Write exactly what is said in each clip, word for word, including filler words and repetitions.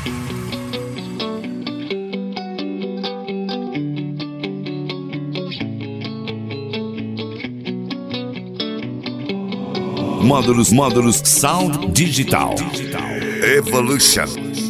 Módulos, módulos Sound Digital. Evolution.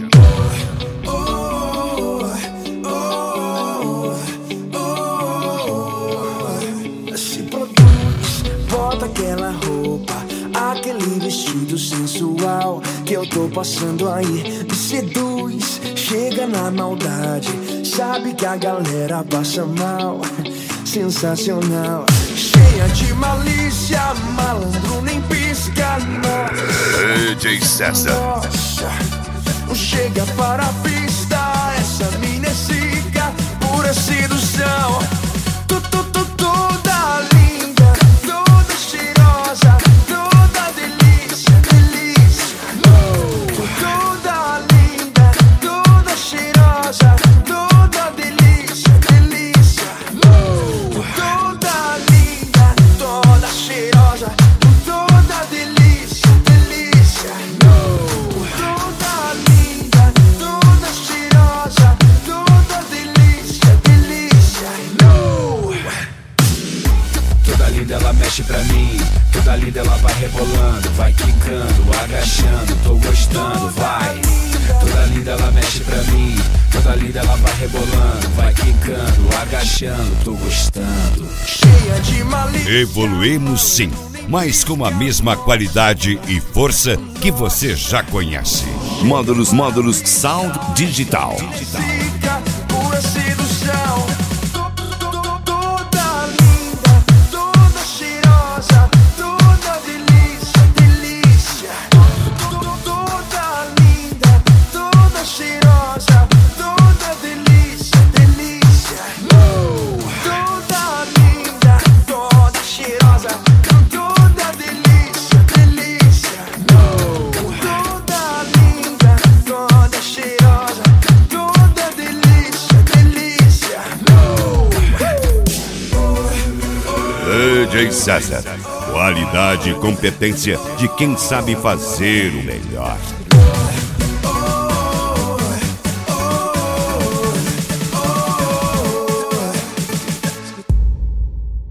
Se produz, bota aquela roupa, aquele vestido sensual que eu tô passando aí. Me seduz, chega na maldade, sabe que a galera passa mal. Sensacional, cheia de malícia, malandro nem pisca, nossa. D J César. Nossa, não chega para a pista, essa mina é zica, pura sedução. Tu, tu, tu, toda linda, toda cheirosa, toda delícia, delícia. Toda linda, toda cheirosa, toda delícia, delícia. Toda linda, toda cheirosa, toda delícia, delícia. Toda linda, toda cheirosa, toda delícia, delícia. Toda linda ela mexe pra mim, toda linda ela vai rebolando, vai quicando, agachando, tô gostando, vai. Toda linda ela mexe pra mim, toda linda ela vai rebolando, vai quicando, agachando, tô gostando. Cheia de malícia. Evoluímos sim, mas com a mesma qualidade e força que você já conhece. Módulos, módulos Sound Digital. Zica, pura sedução. Toda linda, toda cheirosa, toda delícia, delícia. Toda linda, toda cheirosa, toda delícia, delícia. Toda linda, toda cheirosa, toda delícia, delícia. Toda linda, toda cheirosa, toda delícia, delícia. D J César. Qualidade e competência de quem sabe fazer o melhor.